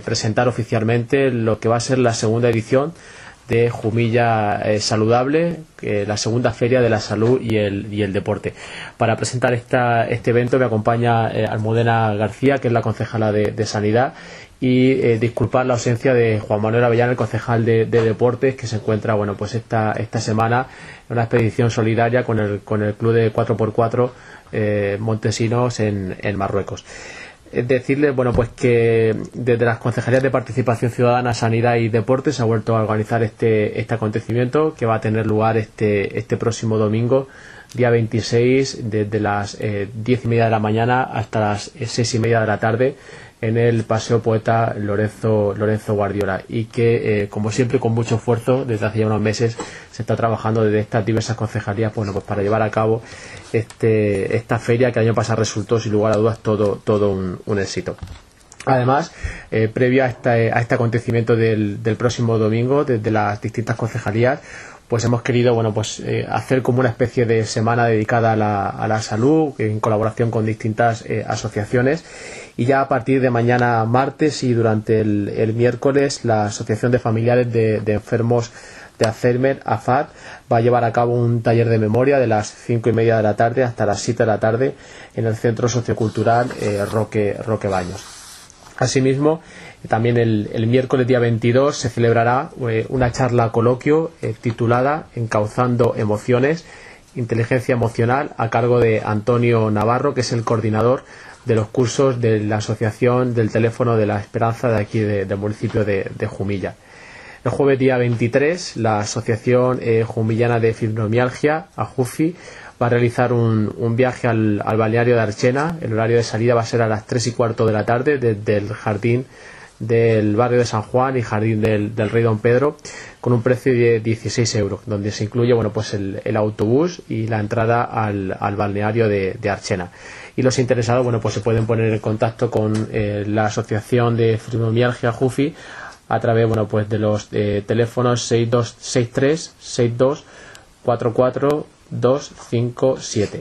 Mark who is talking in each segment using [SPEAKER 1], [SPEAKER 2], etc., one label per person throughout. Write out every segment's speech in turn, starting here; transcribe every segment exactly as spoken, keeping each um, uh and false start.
[SPEAKER 1] presentar oficialmente lo que va a ser la segunda edición de Jumilla eh, Saludable, eh, la segunda feria de la salud y el, y el deporte. Para presentar esta, este evento me acompaña eh, Almudena García, que es la concejala de, de Sanidad, y eh, disculpar la ausencia de Juan Manuel Avellán, el concejal de, de Deportes, que se encuentra bueno pues esta, esta semana en una expedición solidaria con el, con el club de cuatro por cuatro eh, Montesinos en, en Marruecos. Es decirles bueno pues que desde las concejalías de Participación Ciudadana, Sanidad y Deportes se ha vuelto a organizar este, este acontecimiento, que va a tener lugar este, este próximo domingo, día veintiséis, desde las eh, diez y media de la mañana hasta las seis y media de la tarde, en el Paseo Poeta Lorenzo, Lorenzo Guardiola, y que eh, como siempre con mucho esfuerzo desde hace ya unos meses se está trabajando desde estas diversas concejalías bueno, pues para llevar a cabo este, esta feria, que el año pasado resultó sin lugar a dudas todo, todo un, un éxito. Además, eh, previo a, esta, a este acontecimiento del, del próximo domingo, desde las distintas concejalías, pues hemos querido bueno pues eh, hacer como una especie de semana dedicada a la, a la salud, en colaboración con distintas eh, asociaciones, y ya a partir de mañana martes y durante el, el miércoles la Asociación de Familiares de, de Enfermos de Alzheimer, A F A D, va a llevar a cabo un taller de memoria de las cinco y media de la tarde hasta las siete de la tarde en el Centro Sociocultural eh, Roque, Roque Baños. Asimismo, también el, el miércoles día veintidós se celebrará eh, una charla coloquio eh, titulada Encauzando Emociones, Inteligencia Emocional, a cargo de Antonio Navarro, que es el coordinador de los cursos de la Asociación del Teléfono de la Esperanza de aquí de, del municipio de, de Jumilla. El jueves día veintitrés la Asociación eh, Jumillana de Fibromialgia, AJUFI, va a realizar un, un viaje al, al balneario de Archena. El horario de salida va a ser a las tres y cuarto de la tarde desde el jardín del barrio de San Juan y jardín del, del Rey Don Pedro, con un precio de dieciséis euros, donde se incluye bueno pues el, el autobús y la entrada al, al balneario de, de Archena. Y los interesados bueno pues se pueden poner en contacto con eh, la Asociación de Fibromialgia JUFI a través bueno pues de los eh, teléfonos seis dos seis tres seis dos cuatro cuatro dos cinco siete.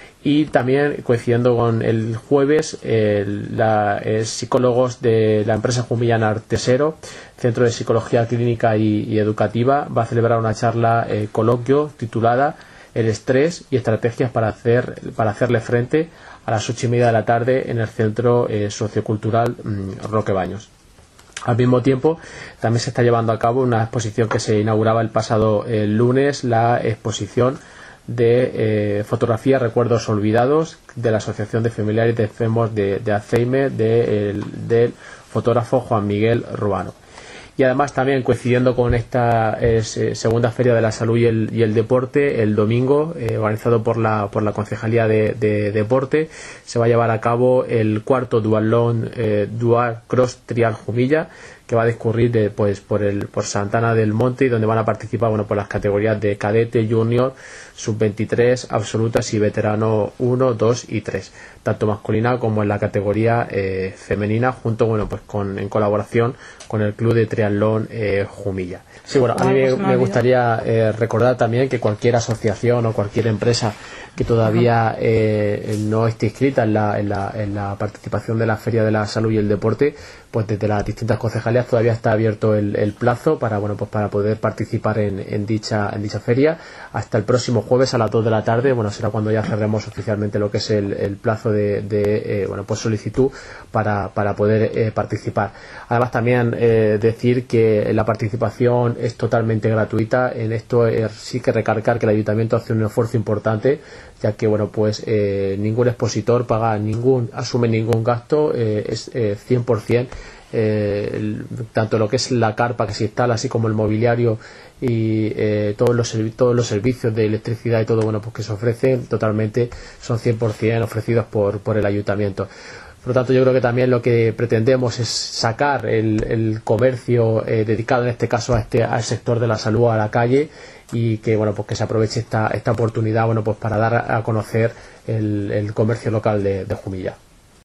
[SPEAKER 1] Y también coincidiendo con el jueves, eh, la, eh, psicólogos de la empresa Jumillana Artesero, Centro de Psicología Clínica y, y Educativa, va a celebrar una charla eh, coloquio titulada El estrés y estrategias para hacer para hacerle frente, a las ocho y media de la tarde en el Centro eh, Sociocultural mmm, Roque Baños. Al mismo tiempo, también se está llevando a cabo una exposición que se inauguraba el pasado eh, lunes, la exposición de eh, fotografía Recuerdos Olvidados de la Asociación de Familiares de Enfermos de, de Alzheimer de, el, del fotógrafo Juan Miguel Ruano. Y además también coincidiendo con esta eh, segunda Feria de la Salud y el, y el Deporte, el domingo, eh, organizado por la, por la Concejalía de, de Deporte, se va a llevar a cabo el cuarto Dualón eh, Dual Cross Trial Jumilla, que va a discurrir de, pues, por, el, por Santana del Monte, y donde van a participar bueno, por las categorías de cadete, junior, sub veintitrés, absolutas y veterano uno, dos y tres, tanto masculina como en la categoría eh, femenina, junto bueno pues con en colaboración con el Club de Triatlón eh, Jumilla. Sí, bueno, a mí me, me gustaría eh, recordar también que cualquier asociación o cualquier empresa que todavía eh, no esté inscrita en la, en, la, en la participación de la Feria de la Salud y el Deporte, pues desde las distintas concejalías todavía está abierto el, el plazo para bueno pues para poder participar en, en dicha en dicha feria hasta el próximo jueves a las dos de la tarde. Bueno, será cuando ya cerremos oficialmente lo que es el, el plazo de, de eh, bueno pues solicitud para, para poder eh, participar. Además también eh, decir que la participación es totalmente gratuita. En esto eh, sí que recargar que el Ayuntamiento hace un esfuerzo importante, ya que bueno pues eh, ningún expositor paga ningún asume ningún gasto, eh, es eh, cien por ciento eh, el, tanto lo que es la carpa que se instala así como el mobiliario y eh, todos los todos los servicios de electricidad y todo bueno pues que se ofrecen totalmente son cien por ciento ofrecidos por por el Ayuntamiento. Por lo tanto, yo creo que también lo que pretendemos es sacar el, el comercio eh, dedicado en este caso a este al sector de la salud a la calle, y que bueno pues que se aproveche esta esta oportunidad bueno pues para dar a conocer el, el comercio local de, de Jumilla.